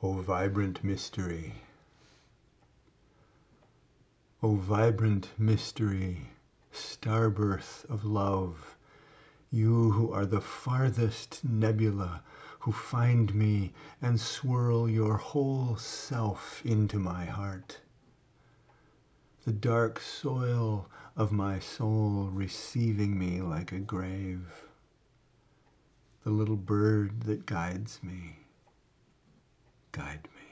O vibrant mystery, O vibrant mystery, starbirth of love, you who are the farthest nebula, who find me and swirl your whole self into my heart. The dark soil of my soul receiving me like a grave. The little bird that guides me, guide me.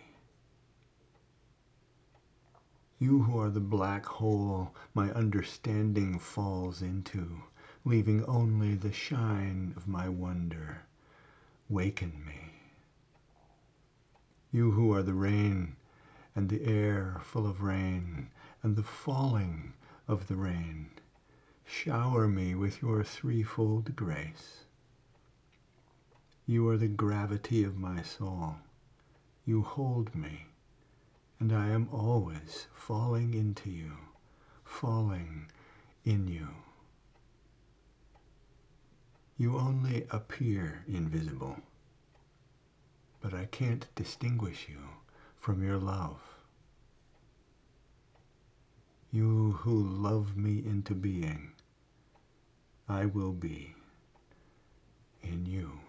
You who are the black hole my understanding falls into, leaving only the shine of my wonder, waken me. You who are the rain and the air full of rain and the falling of the rain, shower me with your threefold grace. You are the gravity of my soul. You hold me, and I am always falling into you, falling in you. You only appear invisible, but I can't distinguish you from your love. You who love me into being, I will be in you.